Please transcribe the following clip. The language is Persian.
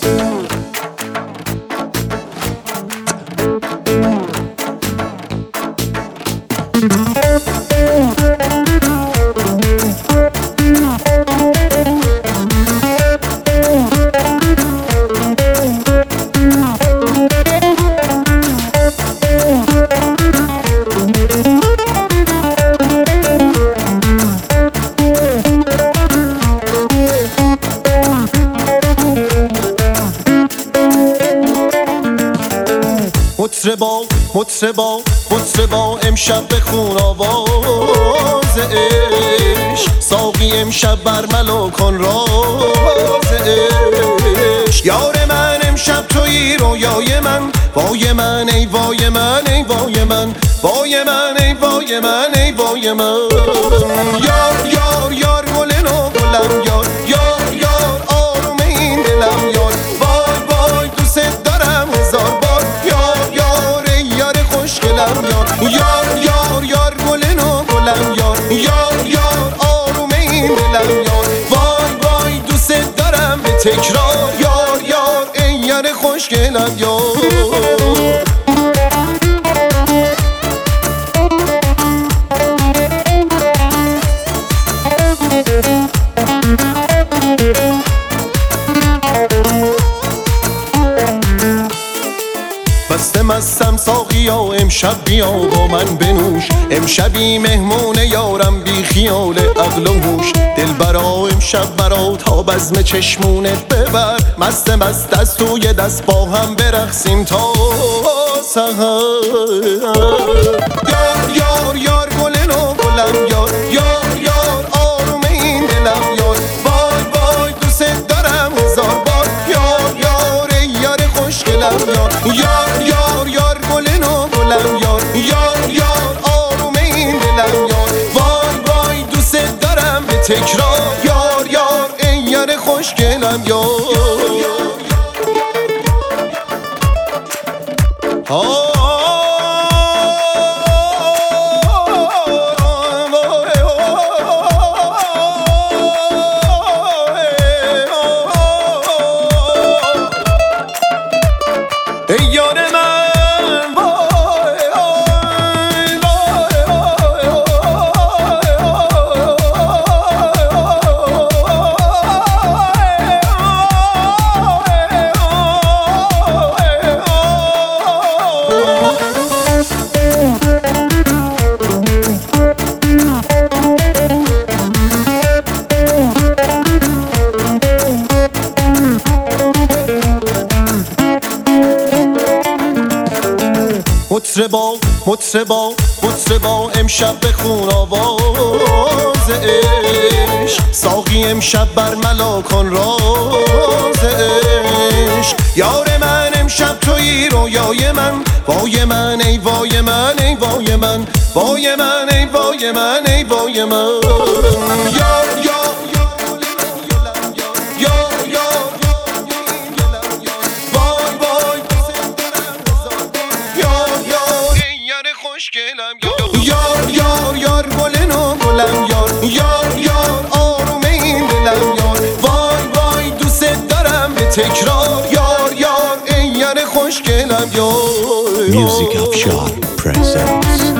مطربا امشب بخون آواز عشق، ساقی امشب برملا کن راز عشق. یار من امشب تویی رویای من، وای من ای وای من ای وای من، وای من ای وای من ای وای من. یار یار یار گل نو گلم یار، یار یار آروم این دلم یار، وای وای دوست دارم هزار بار. یار یار ای یار خوشگلم یار، یار یار یار گل نو گلم یار، یار یار آروم این دلم یار، وای وای دوست دارم به تکرار. یار یار ای یار خوشگلم یار. مستم ساقیا امشب بیا با من بنوش، امشبی مهمون یارم بی خیال عقل و هوش. دلبرا امشب برا تا بزم چشمونت ببر، مست دست توی دست با هم برقصیم تا سحر. یار یار یار گل نو گلم یار، یار یار آروم این دلم یار، وای وای دوست دارم هزار بار. یار یار ای یار خوشگلم یار، یار یار یار گل نو گلم یار، یار یار آروم این دلم یار، وای وای دوست دارم به تکرار. یار یار ای یار خوشگلم یار. مطربا امشب بخون آواز عشق، ساقی امشب برملا کن راز عشق. یار من امشب تویی رویای من، وای من ای وای من ای وای من، وای من ای وای من ای وای من. یار یار یار یار یار گل نو گلم یار، یار یار آروم این دلم یار، وای وای دوست دارم به تکرار. یار یار ای یار خوشگلم یار. Music Afshar presents